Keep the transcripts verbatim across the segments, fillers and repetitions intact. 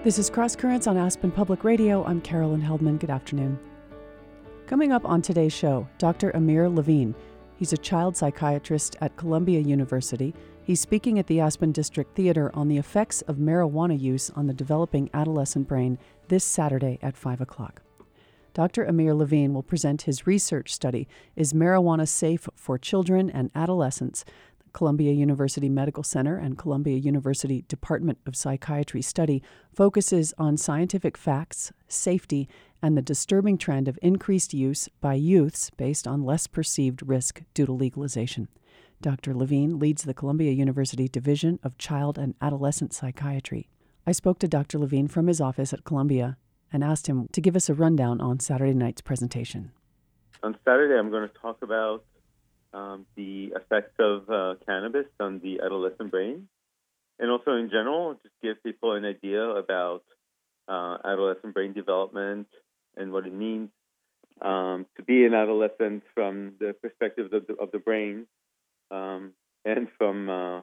This is Cross Currents on Aspen Public Radio. I'm Carolyn Heldman. Good afternoon. Coming up on today's show, Doctor Amir Levine. He's a child psychiatrist at Columbia University. He's speaking at the Aspen District Theater on the effects of marijuana use on the developing adolescent brain this Saturday at five o'clock. Doctor Amir Levine will present his research study, Is Marijuana Safe for Children and Adolescents? Columbia University Medical Center and Columbia University Department of Psychiatry study focuses on scientific facts, safety, and the disturbing trend of increased use by youths based on less perceived risk due to legalization. Doctor Levine leads the Columbia University Division of Child and Adolescent Psychiatry. I spoke to Doctor Levine from his office at Columbia and asked him to give us a rundown on Saturday night's presentation. On Saturday, I'm going to talk about Um, the effects of uh, cannabis on the adolescent brain, and also in general, just give people an idea about uh, adolescent brain development and what it means um, to be an adolescent from the perspective of the, of the brain, um, and from uh,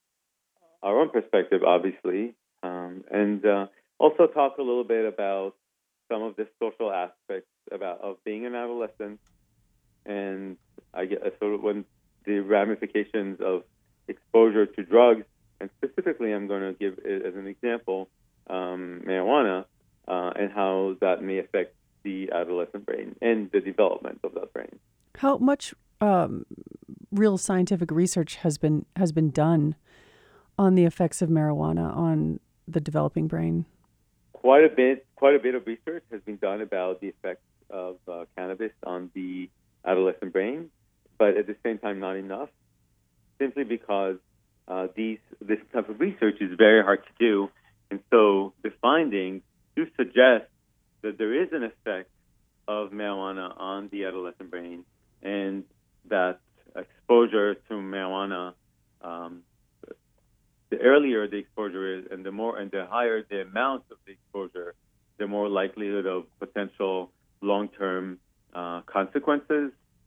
our own perspective, obviously, um, and uh, also talk a little bit about some of the social aspects about of being an adolescent. And I get sort of when the ramifications of exposure to drugs, and specifically, I'm going to give it as an example um, marijuana, uh, and how that may affect the adolescent brain and the development of that brain. How much um, real scientific research has been has been done on the effects of marijuana on the developing brain? Quite a bit. Quite a bit of research has been done about the effects of uh, cannabis on the adolescent brain, but at the same time not enough, simply because uh, these this type of research is very hard to do, and so the findings do suggest that there is an effect of marijuana on the adolescent brain, and that exposure to marijuana, um, the earlier the exposure is, and the more and the higher the amount of the exposure, the more likelihood of potential long-term Uh, consequences,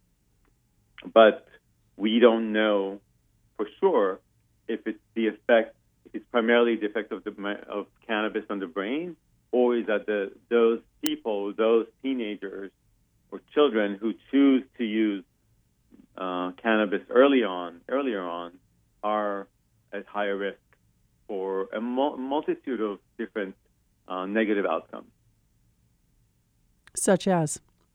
but we don't know for sure if it's the effect, if it's primarily the effect of the of cannabis on the brain, or is that the those people, those teenagers or children who choose to use uh, cannabis early on, earlier on, are at higher risk for a mul- multitude of different uh, negative outcomes, Such as.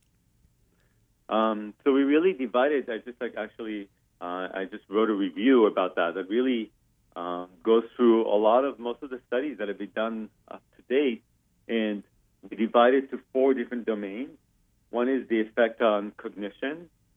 Um, so we really divided. I just like actually, uh, I just wrote a review about that. That really uh, goes through a lot of most of the studies that have been done up to date, and we divided to four different domains. One is the effect on cognition.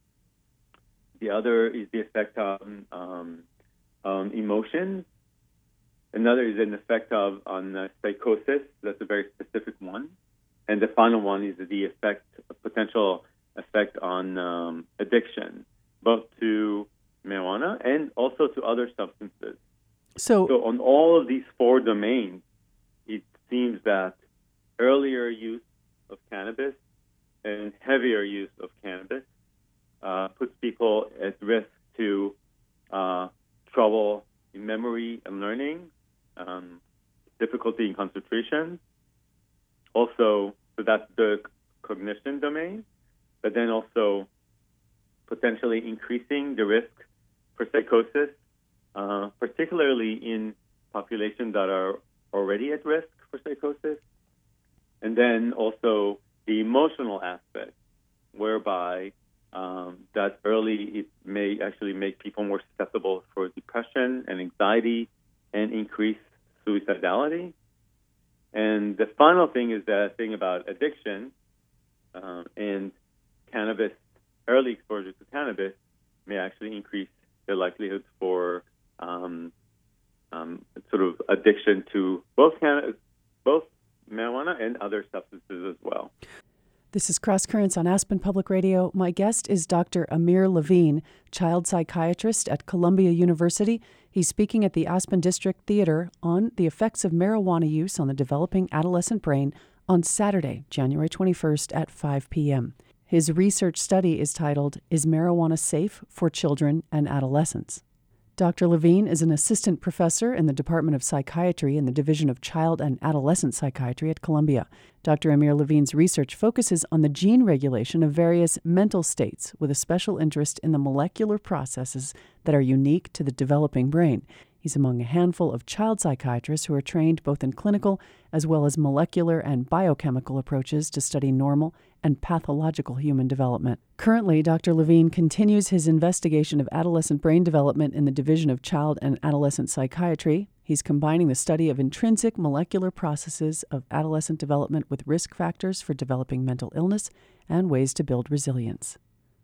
The other is the effect on um, on emotions. Another is an effect of on uh, psychosis. That's a very specific one, and the final one is the effect, potential effect on um, addiction, both to marijuana and also to other substances. So, so on all of these four domains, it seems that earlier use of cannabis and heavier use of cannabis uh, puts people at risk to uh, trouble in memory and learning, um, difficulty in concentration. Also, so that's the cognition domain. But then also potentially increasing the risk for psychosis, uh, particularly in populations that are already at risk for psychosis. And then also the emotional aspect, whereby um, that early it may actually make people more susceptible for depression and anxiety and increase suicidality. And the final thing is that thing about addiction um, and cannabis, early exposure to cannabis may actually increase the likelihood for um, um, sort of addiction to both cannabis, both marijuana and other substances as well. This is Cross Currents on Aspen Public Radio. My guest is Doctor Amir Levine, child psychiatrist at Columbia University. He's speaking at the Aspen District Theater on the effects of marijuana use on the developing adolescent brain on Saturday, January twenty-first at five p.m. His research study is titled, Is Marijuana Safe for Children and Adolescents? Doctor Levine is an assistant professor in the Department of Psychiatry in the Division of Child and Adolescent Psychiatry at Columbia. Doctor Amir Levine's research focuses on the gene regulation of various mental states, with a special interest in the molecular processes that are unique to the developing brain. He's among a handful of child psychiatrists who are trained both in clinical as well as molecular and biochemical approaches to study normal and pathological human development. Currently, Doctor Levine continues his investigation of adolescent brain development in the Division of Child and Adolescent Psychiatry. He's combining the study of intrinsic molecular processes of adolescent development with risk factors for developing mental illness and ways to build resilience.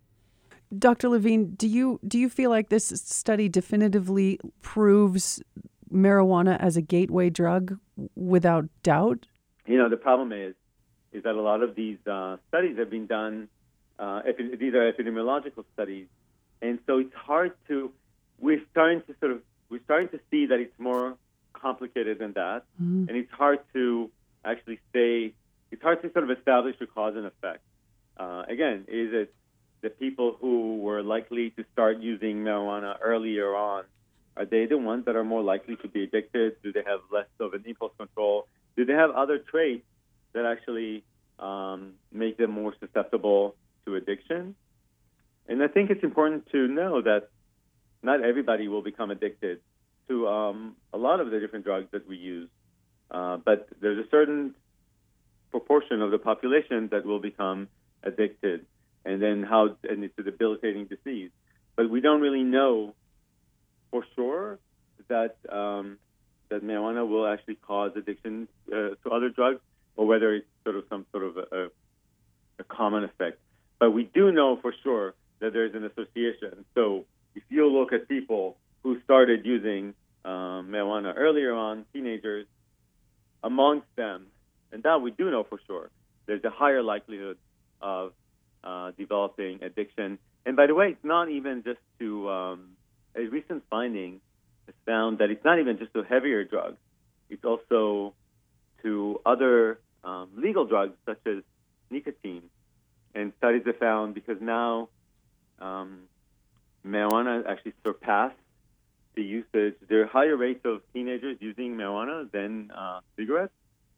Doctor Levine, do you do you feel like this study definitively proves marijuana as a gateway drug without doubt? You know, the problem is is that a lot of these uh, studies have been done. Uh, epi- these are epidemiological studies, and so it's hard to. We're starting to sort of we're starting to see that it's more complicated than that, mm-hmm. and it's hard to actually say. It's hard to sort of establish a cause and effect. Uh, again, is it the people who were likely to start using marijuana earlier on, are they the ones that are more likely to be addicted? Do they have less of an impulse control? Do they have other traits that actually um, make them more susceptible to addiction? And I think it's important to know that not everybody will become addicted to um, a lot of the different drugs that we use, uh, but there's a certain proportion of the population that will become addicted. And then how, and it's a debilitating disease. But we don't really know for sure that um, that marijuana will actually cause addiction uh, to other drugs, or whether it's sort of some sort of a, a common effect. But we do know for sure that there's an association. So if you look at people who started using um, marijuana earlier on, teenagers, amongst them, and that we do know for sure, there's a higher likelihood of Uh, developing addiction. And by the way, it's not even just to, um, a recent finding has found that it's not even just to heavier drugs. It's also to other um, legal drugs such as nicotine. And studies have found, because now um, marijuana actually surpassed the usage, there are higher rates of teenagers using marijuana than uh, cigarettes.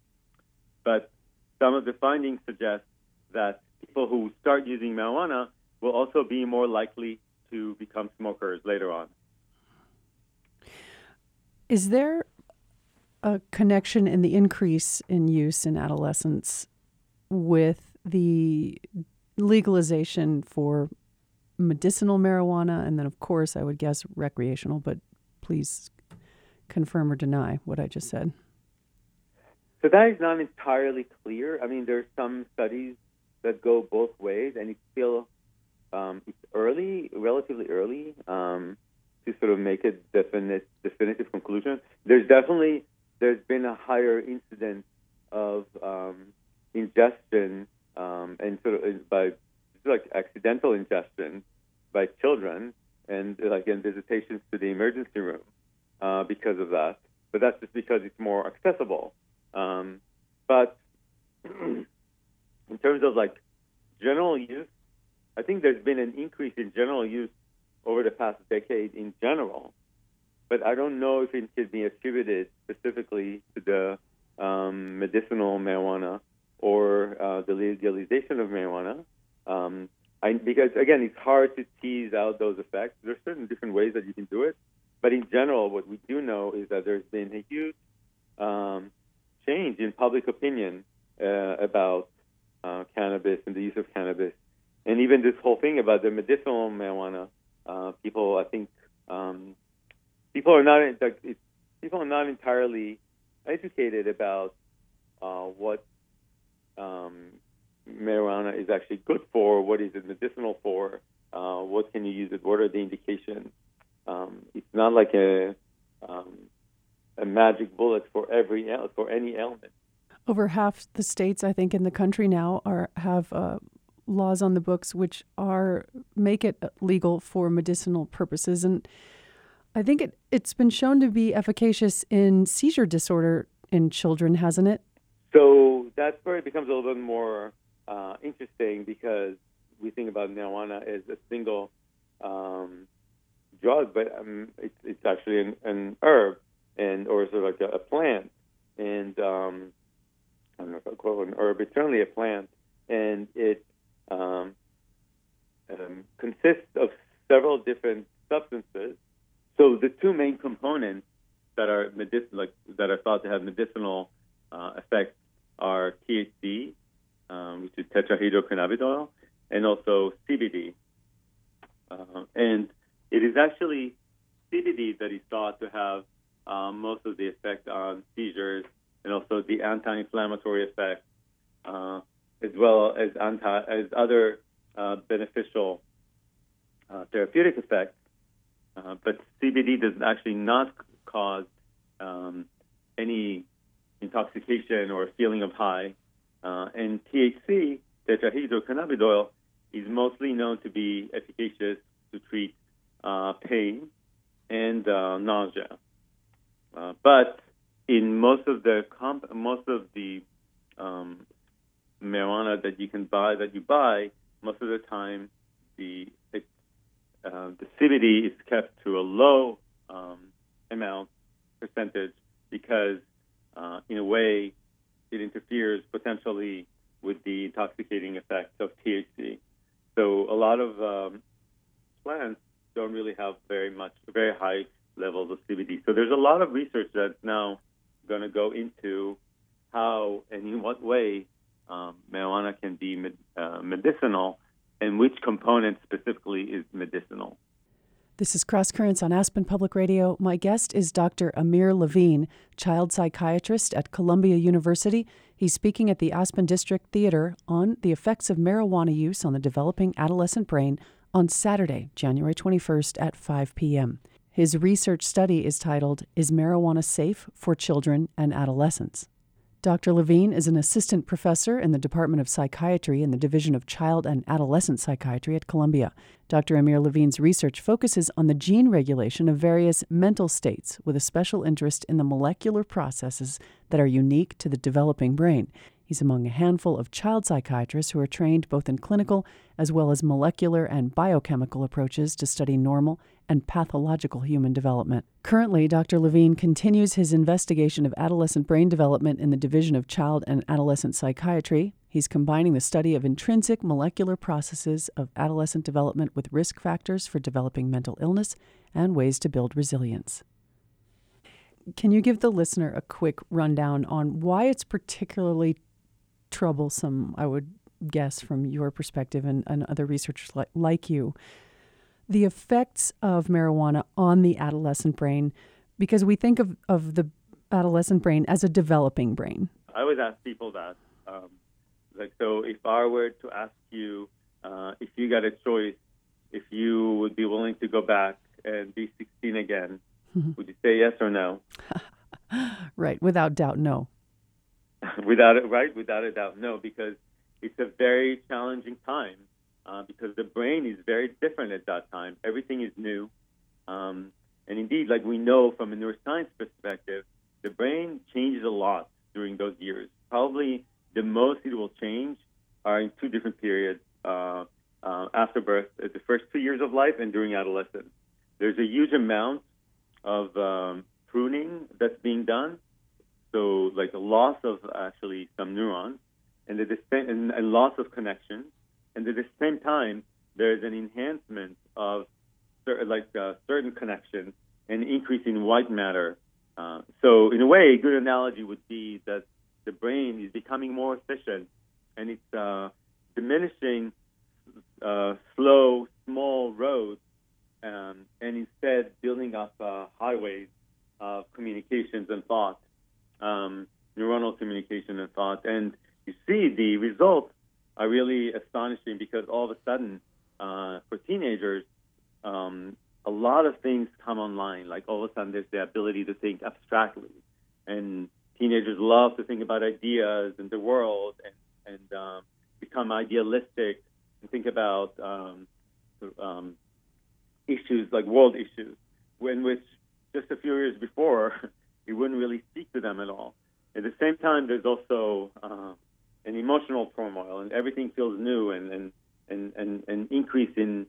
But some of the findings suggest that people who start using marijuana will also be more likely to become smokers later on. Is there a connection in the increase in use in adolescents with the legalization for medicinal marijuana and then, of course, I would guess recreational, but please confirm or deny what I just said? So that is not entirely clear. I mean, there are some studies that go both ways, and it's still um, it's early, relatively early, um, to sort of make a definite, definitive conclusion. There's definitely there's been a higher incidence of um, ingestion um, and sort of by like accidental ingestion by children, and like in visitations to the emergency room uh, because of that. But that's just because it's more accessible. Um, but in terms of like general use, I think there's been an increase in general use over the past decade in general, but I don't know if it could be attributed specifically to the um, medicinal marijuana or uh, the legalization of marijuana. Um, I, because again, it's hard to tease out those effects. There's certain different ways that you can do it, but in general, what we do know is that there's been a huge um, change in public opinion uh, about uh, cannabis and the use of cannabis, and even this whole thing about the medicinal marijuana. Uh, people, I think, um, people are not like, it's, people are not entirely educated about uh, what um, marijuana is actually good for, what is it medicinal for, uh, what can you use it, what are the indications. Um, it's not like a um, a magic bullet for every for any ailment. Over half the states, I think, in the country now are have uh, laws on the books which are make it legal for medicinal purposes, and I think it it's been shown to be efficacious in seizure disorder in children, hasn't it? So that's where it becomes a little bit more uh, interesting, because we think about marijuana as a single um, drug, but um, it's, it's actually an, an herb, and or sort of like a, a plant. And um, I don't know if I call it an herb. It's certainly a plant, and it um, um, consists of several different substances. So the two main components that are medic- like that are thought to have medicinal uh, effects are T H C, um, which is tetrahydrocannabidiol, and also C B D. Uh, and it is actually C B D that is thought to have um, most of the effect on seizures, and also the anti-inflammatory effect, uh, as well as anti as other uh, beneficial uh, therapeutic effects. Uh, but C B D does actually not cause um, any intoxication or feeling of high. Uh, and T H C, tetrahydrocannabidiol, is mostly known to be efficacious to treat uh, pain and uh, nausea. Uh, but in most of the comp- most of the um, marijuana that you can buy, that you buy, most of the time the it, uh, the C B D is kept to a low um, amount percentage because, uh, in a way, it interferes potentially with the intoxicating effects of T H C. So a lot of um, plants don't really have very much, very high levels of C B D. So there's a lot of research that's now going to go into how and in what way um, marijuana can be med- uh, medicinal, and which component specifically is medicinal. This is Cross Currents on Aspen Public Radio. My guest is Doctor Amir Levine, child psychiatrist at Columbia University. He's speaking at the Aspen District Theater on the effects of marijuana use on the developing adolescent brain on Saturday, January twenty-first at five p.m. His research study is titled, Is Marijuana Safe for Children and Adolescents? Doctor Levine is an assistant professor in the Department of Psychiatry in the Division of Child and Adolescent Psychiatry at Columbia. Doctor Amir Levine's research focuses on the gene regulation of various mental states with a special interest in the molecular processes that are unique to the developing brain. He's among a handful of child psychiatrists who are trained both in clinical as well as molecular and biochemical approaches to study normal and pathological human development. Currently, Doctor Levine continues his investigation of adolescent brain development in the Division of Child and Adolescent Psychiatry. He's combining the study of intrinsic molecular processes of adolescent development with risk factors for developing mental illness and ways to build resilience. Can you give the listener a quick rundown on why it's particularly troublesome, I would guess from your perspective and, and other researchers like, like you, the effects of marijuana on the adolescent brain, because we think of, of the adolescent brain as a developing brain? I always ask people that. Um, like, so if I were to ask you, uh, if you got a choice, if you would be willing to go back and be sixteen again, mm-hmm. would you say yes or no? Right, without doubt, no. Without it, right? Without a doubt, no, because it's a very challenging time. Uh, because the brain is very different at that time. Everything is new. Um, and indeed, like we know from a neuroscience perspective, the brain changes a lot during those years. Probably the most it will change are in two different periods, uh, uh, after birth, the first two years of life and during adolescence. There's a huge amount of um, pruning that's being done. So like a loss of actually some neurons and, the distinct, and, and loss of connection. And at the same time, there's an enhancement of certain, like uh, certain connections and increase in white matter. Uh, so in a way, a good analogy would be that the brain is becoming more efficient, and it's uh, diminishing uh, slow, small roads, um, and instead building up uh, highways of communications and thought, um, neuronal communication and thought. And you see the results are really astonishing because all of a sudden, uh, for teenagers, um, a lot of things come online. Like all of a sudden, there's the ability to think abstractly, and teenagers love to think about ideas and the world, and and um, become idealistic and think about um, um, issues like world issues, in which just a few years before, it wouldn't really speak to them at all. At the same time, there's also uh, an emotional turmoil, and everything feels new, and and, and, and, and increase in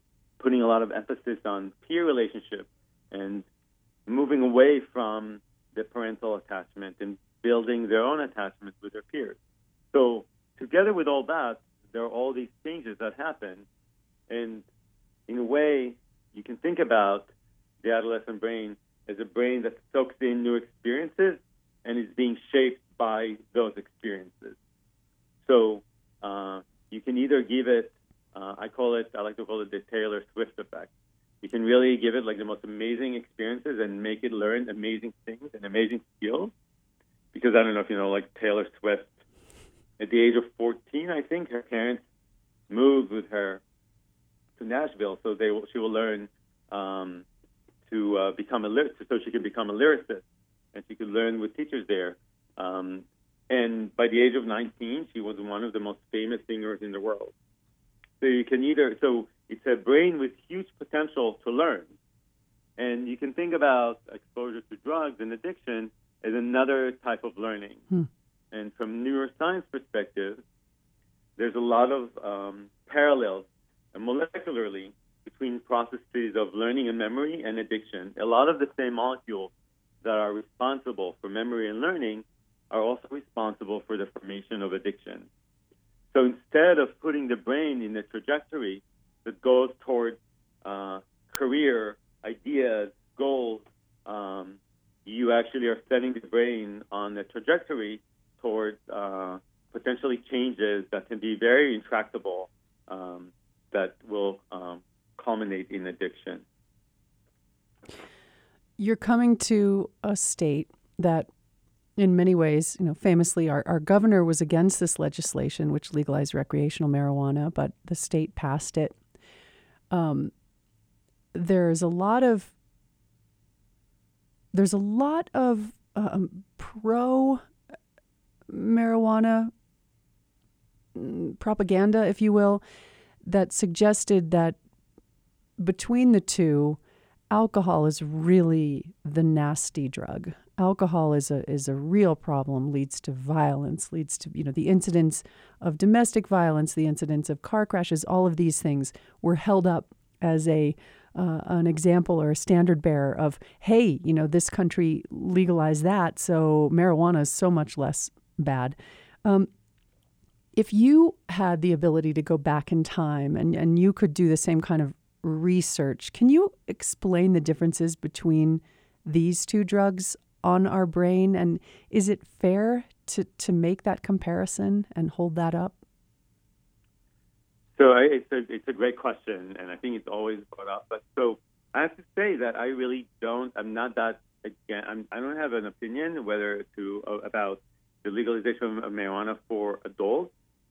putting a lot of emphasis on peer relationship and moving away from the parental attachment and building their own attachment with their peers. So together with all that, there are all these changes that happen. And in a way, you can think about the adolescent brain as a brain that soaks in new experiences and is being shaped by those experiences. So uh, you can either give it, uh, I call it, I like to call it the Taylor Swift effect. You can really give it like the most amazing experiences and make it learn amazing things and amazing skills. Because I don't know if you know, like Taylor Swift, at the age of fourteen, I think, her parents moved with her to Nashville, so they will, she will learn um, to uh, become a lyricist, so she can become a lyricist, and she could learn with teachers there. Um, and by the age of nineteen, she was one of the most famous singers in the world. So you can either, so it's a brain with huge potential to learn. And you can think about exposure to drugs and addiction as another type of learning. Hmm. And from neuroscience perspective, there's a lot of um, parallels molecularly between processes of learning and memory and addiction. A lot of the same molecules that are responsible for memory and learning are also responsible for the formation of addiction. So instead of putting the brain in a trajectory that goes towards uh, career, ideas, goals, um, you actually are setting the brain on a trajectory towards uh, potentially changes that can be very intractable, um, that will um, culminate in addiction. You're coming to a state that, in many ways, you know, famously, our, our governor was against this legislation, which legalized recreational marijuana, but the state passed it. Um, there's a lot of there's a lot of um, pro marijuana propaganda, if you will, that suggested that between the two, alcohol is really the nasty drug. Alcohol is a is a real problem, leads to violence, leads to, you know, the incidents of domestic violence, the incidents of car crashes, all of these things were held up as a uh, an example or a standard bearer of, hey, you know, this country legalized that, so marijuana is so much less bad. Um, if you had the ability to go back in time and, and you could do the same kind of research, can you explain the differences between these two drugs on our brain? And is it fair to, to make that comparison and hold that up? So I, it's, a, it's a great question, and I think it's always brought up. But so I have to say that I really don't, I'm not that, again, I'm, I don't have an opinion whether to, uh, about the legalization of marijuana for adults.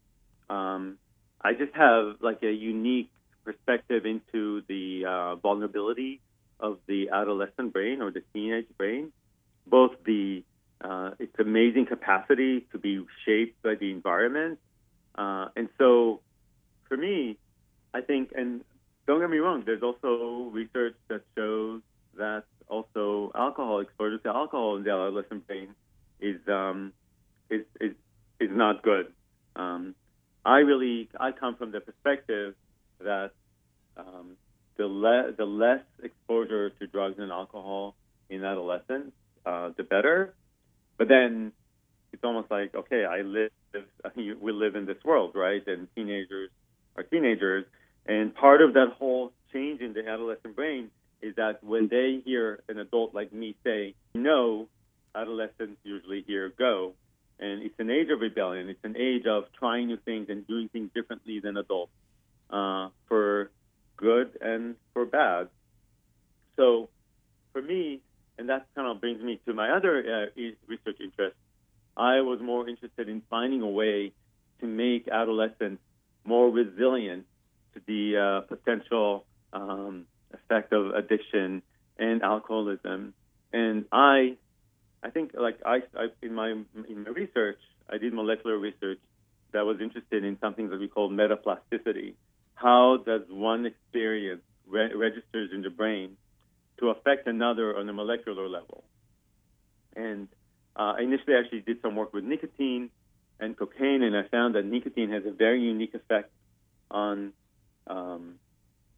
Um, I just have like a unique perspective into the uh, vulnerability of the adolescent brain or the teenage brain, both the uh, its amazing capacity to be shaped by the environment. Uh, and so for me, I think, and don't get me wrong, there's also research that shows that also alcohol, exposure to alcohol in the adolescent brain is um, is, is is not good. Um, I really, I come from the perspective that um, the, le- the less exposure to drugs and alcohol in adolescence, uh, the better. But then it's almost like, okay, I live, we live in this world, right? And teenagers are teenagers. And part of that whole change in the adolescent brain is that when they hear an adult like me say, no, adolescents usually hear go. And it's an age of rebellion. It's an age of trying new things and doing things differently than adults, uh, for good and for bad. So for me, and that kind of brings me to my other uh, research interest, I was more interested in finding a way to make adolescents more resilient to the uh, potential um, effect of addiction and alcoholism. And I I think, like I, I, in my in my research, I did molecular research that was interested in something that we call metaplasticity. How does one experience re- registers in the brain to affect another on a molecular level? And uh, I initially actually did some work with nicotine and cocaine, and I found that nicotine has a very unique effect on um,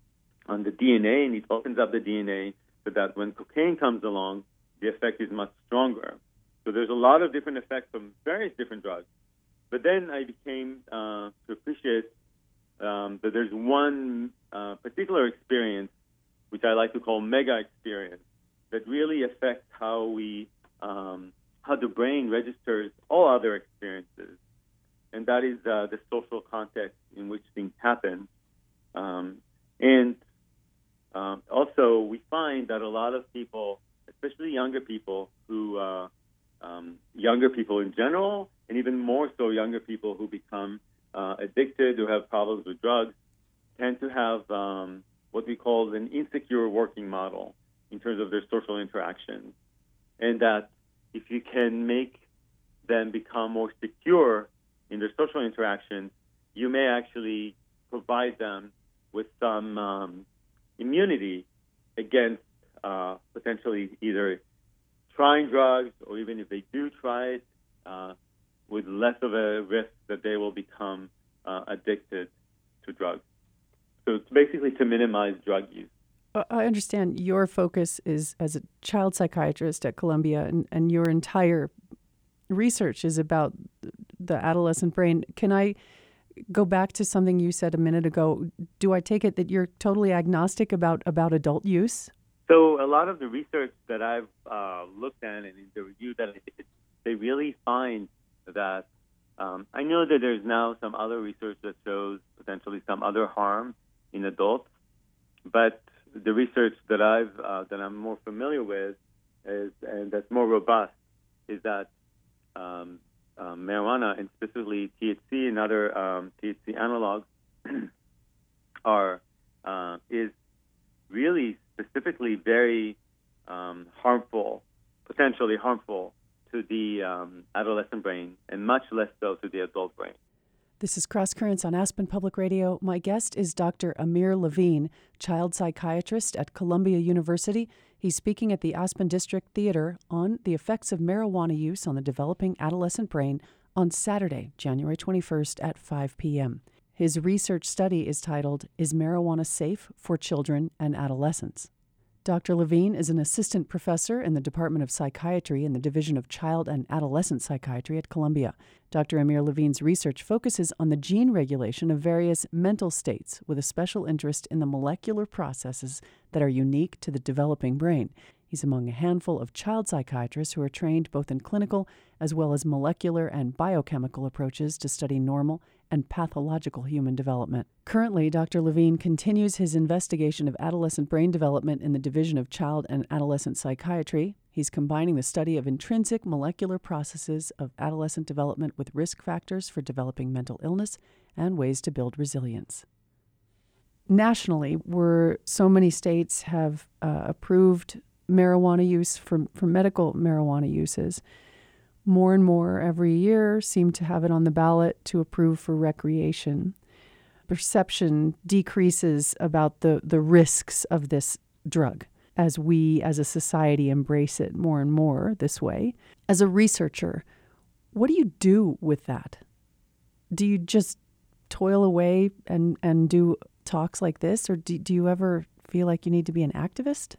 on the D N A, and it opens up the D N A so that when cocaine comes along, the effect is much stronger. So there's a lot of different effects from various different drugs. But then I became uh, to appreciate um, that there's one uh, particular experience, which I like to call mega experience, that really affects how we, um, how the brain registers all other experiences. And that is uh, the social context in which things happen. Um, and um, also, we find that a lot of people, especially younger people, who uh, um, younger people in general, and even more so younger people who become uh, addicted, who have problems with drugs, tend to have um, what we call an insecure working model in terms of their social interactions. And that if you can make them become more secure in their social interactions, you may actually provide them with some um, immunity against uh, potentially either trying drugs, or even if they do try it, uh, with less of a risk that they will become uh, addicted to drugs. So it's basically to minimize drug use. I understand your focus is as a child psychiatrist at Columbia, and, and your entire research is about the adolescent brain. Can I go back to something you said a minute ago? Do I take it that you're totally agnostic about, about adult use? So a lot of the research that I've uh, looked at and in the review that I did, they really find that um, I know that there's now some other research that shows potentially some other harm in adults, but the research that I've uh, that I'm more familiar with is, and that's more robust, is that um, um, marijuana, and specifically T H C and other um, T H C analogs, are uh, is really specifically very um, harmful, potentially harmful to the um, adolescent brain, and much less so to the adult brain. This is Cross Currents on Aspen Public Radio. My guest is Doctor Amir Levine, child psychiatrist at Columbia University. He's speaking at the Aspen District Theater on the effects of marijuana use on the developing adolescent brain on Saturday, January twenty-first at five p.m. His research study is titled, Is Marijuana Safe for Children and Adolescents? Doctor Levine is an assistant professor in the Department of Psychiatry in the Division of Child and Adolescent Psychiatry at Columbia. Doctor Amir Levine's research focuses on the gene regulation of various mental states, with a special interest in the molecular processes that are unique to the developing brain. He's among a handful of child psychiatrists who are trained both in clinical as well as molecular and biochemical approaches to study normal and pathological human development. Currently, Doctor Levine continues his investigation of adolescent brain development in the Division of Child and Adolescent Psychiatry. He's combining the study of intrinsic molecular processes of adolescent development with risk factors for developing mental illness and ways to build resilience. Nationally, where so many states have uh, approved marijuana use for, for medical marijuana uses, more and more every year seem to have it on the ballot to approve for recreation. Perception decreases about the, the risks of this drug as we as a society embrace it more and more this way. As a researcher, what do you do with that? Do you just toil away and, and do talks like this, or do, do you ever feel like you need to be an activist?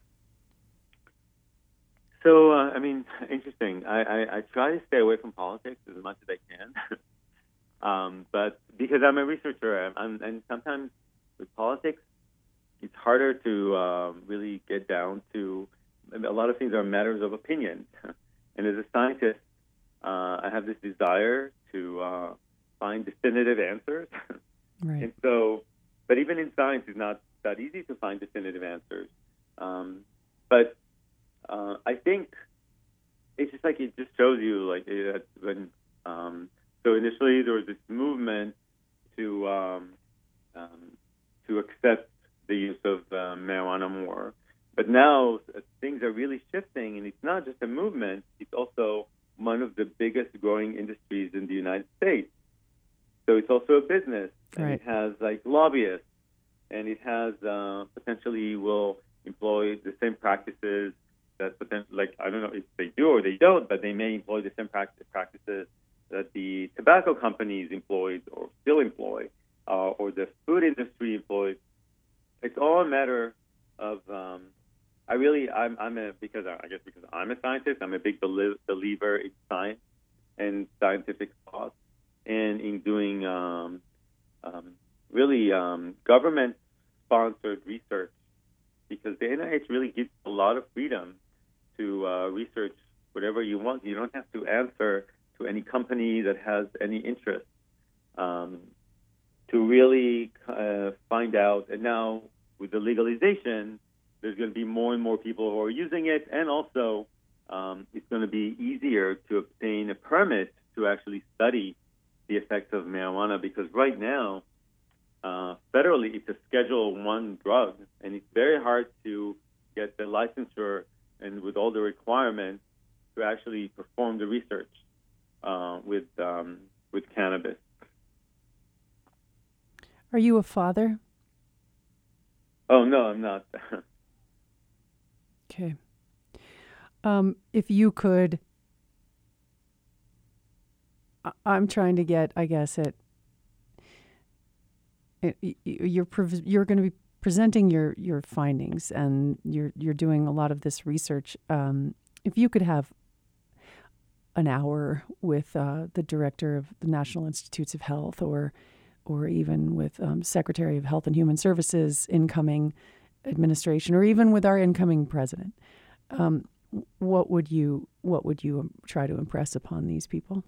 So, uh, I mean, interesting. I, I, I try to stay away from politics as much as I can, um, but because I'm a researcher, I'm, I'm, and sometimes with politics, it's harder to um, really get down to. I mean, a lot of things are matters of opinion, and as a scientist, uh, I have this desire to uh, find definitive answers. Right. And so, but even in science, it's not that easy to find definitive answers. Um, but Uh, I think it's just like it just shows you like it, when um, so initially there was this movement to um, um, to accept the use of uh, marijuana more, but now uh, things are really shifting, and it's not just a movement; it's also one of the biggest growing industries in the United States. So it's also a business, and right. It has like lobbyists, and it has uh, potentially will employ the same practices. That potentially, like, I don't know if they do or they don't, but they may employ the same practice, practices that the tobacco companies employed or still employ, uh, or the food industry employs. It's all matter of um, I really I'm I'm a because I guess because I'm a scientist. I'm a big belie- believer in science and scientific thought, and in doing um, um, really um, government-sponsored research, because the N I H really gives a lot of freedom to uh, research whatever you want. You don't have to answer to any company that has any interest um, to really uh, find out. And now with the legalization, there's going to be more and more people who are using it, and also um, it's going to be easier to obtain a permit to actually study the effects of marijuana, because right now, uh, federally, it's a Schedule One drug, and it's very hard to get the licensure and with all the requirements to actually perform the research uh, with um, with cannabis. Are you a father? Oh, no, I'm not. Okay. Um, if you could, I- I'm trying to get, I guess, it. it y- y- you're pre- you're going to be presenting your, your findings, and you're you're doing a lot of this research. Um, if you could have an hour with uh, the director of the National Institutes of Health, or or even with um, Secretary of Health and Human Services, incoming administration, or even with our incoming president, um, what would you what would you try to impress upon these people?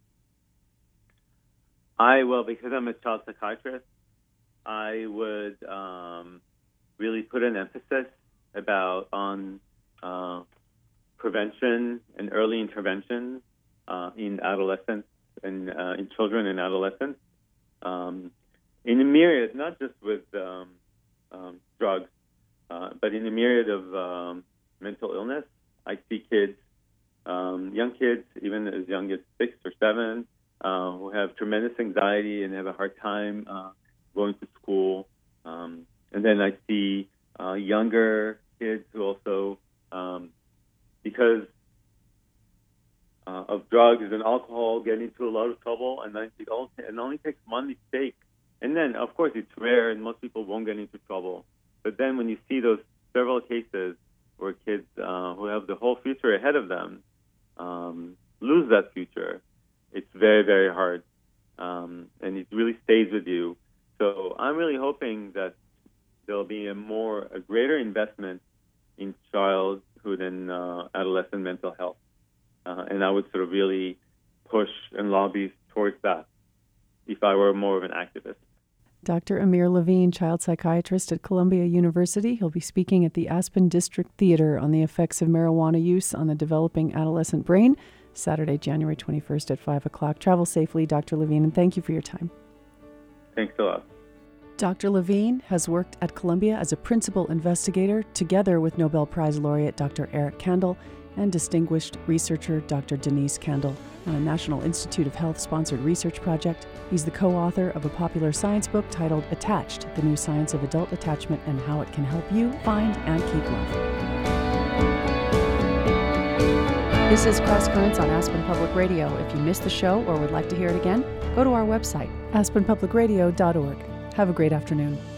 I well, because I'm a child psychiatrist, I would um, really put an emphasis about on uh, prevention and early intervention uh, in adolescents and uh, in children and adolescents, um, in a myriad, not just with um, um, drugs, uh, but in a myriad of um, mental illness. I see kids, um, young kids, even as young as six or seven, uh, who have tremendous anxiety and have a hard time uh, going to school. Um, and then I see uh, younger kids who also, um, because uh, of drugs and alcohol, get into a lot of trouble, and I think it only takes one mistake. And then, of course, it's rare, and most people won't get into trouble. But then when you see those several cases where kids uh, who have the whole future ahead of them um, lose that future, it's very, very hard, um, and it really stays with you. So I'm really hoping that there'll be a more, a greater investment in childhood and uh, adolescent mental health, uh, and I would sort of really push and lobby towards that if I were more of an activist. Doctor Amir Levine, child psychiatrist at Columbia University. He'll be speaking at the Aspen District Theater on the effects of marijuana use on the developing adolescent brain, Saturday, January twenty-first at five o'clock. Travel safely, Doctor Levine, and thank you for your time. Thanks a lot. Doctor Levine has worked at Columbia as a principal investigator together with Nobel Prize laureate Doctor Eric Kandel and distinguished researcher Doctor Denise Kandel on a National Institute of Health-sponsored research project. He's the co-author of a popular science book titled Attached, The New Science of Adult Attachment and How It Can Help You Find and Keep Love. This is Cross Currents on Aspen Public Radio. If you missed the show or would like to hear it again, go to our website, aspen public radio dot org. Have a great afternoon.